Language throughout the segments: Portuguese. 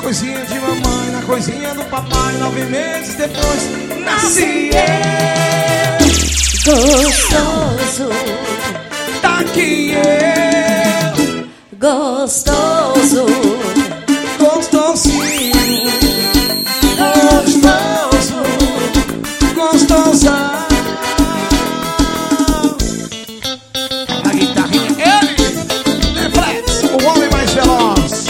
coisinha de mamãe, na coisinha do papai. 9 meses depois nasci eu. Gostoso, tá aqui eu. gostoso, Gostosinho, gostoso, gostosão. A guitarrinha, ele, Reflex, o homem mais veloz.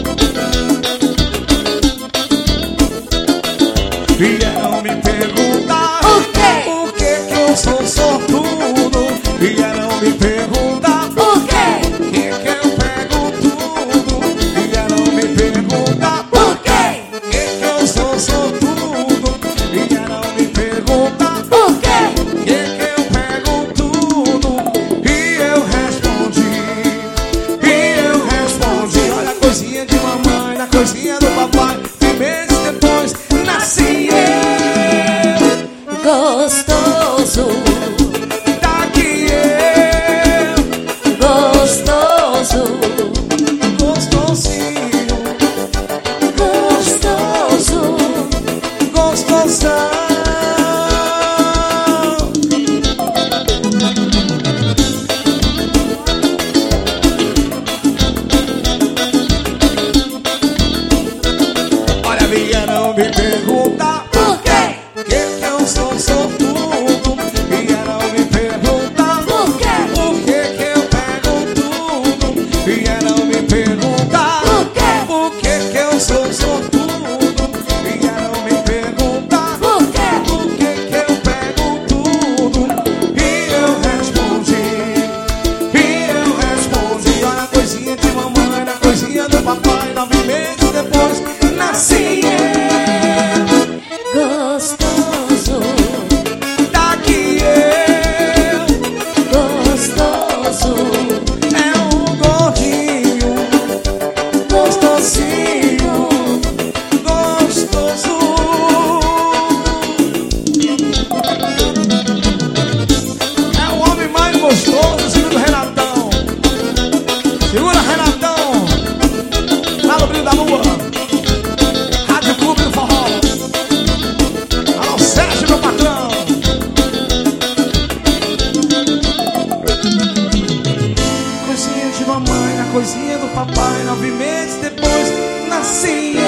Vieram me perguntar por que que eu sou sortudo. Vieram me perguntar por quê? que eu pego tudo. Vieram me perguntar Por quê? que eu sou sortudo. Vieram me perguntar Por quê? que eu pego tudo. E eu respondi, olha a coisinha de mamãe, na coisinha do papai. 3 meses depois nasci eu. Gostoso, Tá aqui eu. gostoso, Gostosinho, gostoso, gostosão. Olha, vieram me perguntar por quê? que eu sou sortudo. Vieram me perguntar Por quê? por que eu pego tudo. Vieram me perguntar Por quê? que eu sou sortudo. Vieram me perguntar Por quê? que eu pego tudo. E eu respondi, olha a coisinha de mamãe, na coisinha do papai. 9 meses depois nasci eu. Gostoso, Tá aqui eu. gostoso, É um gordinho, gostosinho, gostoso. É o homem mais gostoso, segundo Renatão. Segura, Renatão. Lá no Brilho da Lua. Rádio Clube do Forró. Alô, Sérgio, meu patrão. Coisinha de mamãe, na coisinha do papai. 9 meses depois nasci